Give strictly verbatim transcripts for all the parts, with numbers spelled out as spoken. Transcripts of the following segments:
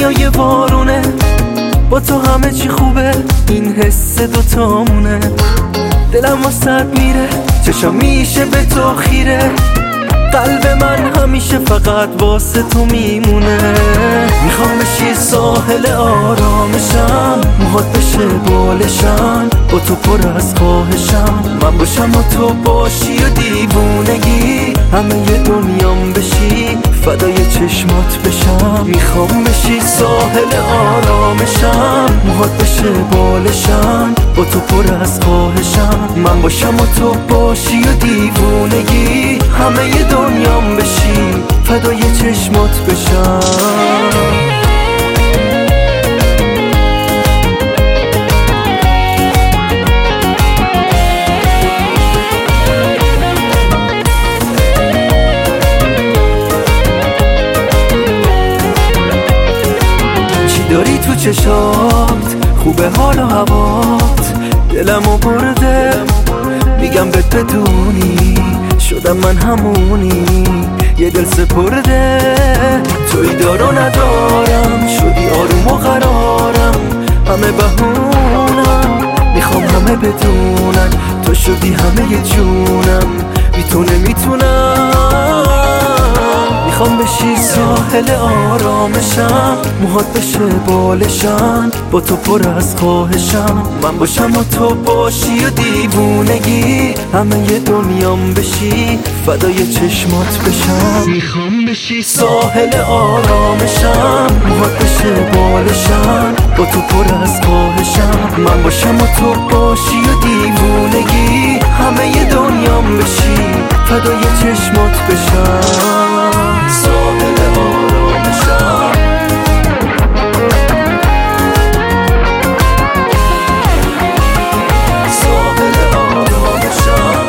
دنیای وارونه، با تو همه چی خوبه، این حس دوتامونه. دلم واسه میره، چشم میشه به تو خیره، قلب من همیشه فقط واسه تو میمونه. میخوام بشی ساحل آرامشم، موهات بشه بالشم، با تو پر از خواهشم. من باشم و تو باشی و دیوونگی همه ی دنیام بشی، فدای چشمات بشم. میخوام بشی ساحل آرامشم، موهات بشه بالشم، با تو پر از خواهشم. من باشم و تو باشی و دیوونگی همه ی دنیام بشی، فدای چشمات بشم. داری تو چشات خوبه حال و هوات، دلمو برده میگم بهت بدونی، شدم من همونی یه دل سپرده. توی دارو ندارم، شدی آروم و قرارم، همه بهونم میخوام همه بدونن، تو شدی همه ی جونم، بی تو نمیتونم. میخوام بشی ساحل آرامشم، موهات بشه بالشم، با تو پر از خواهشم. من باشم و تو باشی و دیوونگی همه ی دنیام بشی، فدای چشمات بشم. میخوام بشی ساحل آرامشم، موهات بشه بالشم، با تو پر از خواهشم. من باشم و تو باشی و دیوونگی همه ی دنیام بشی، فدای چشمات بشم. ساحل آرامشم، ساحل آرامشم.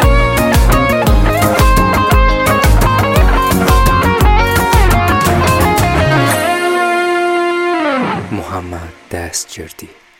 محمد دستجردی.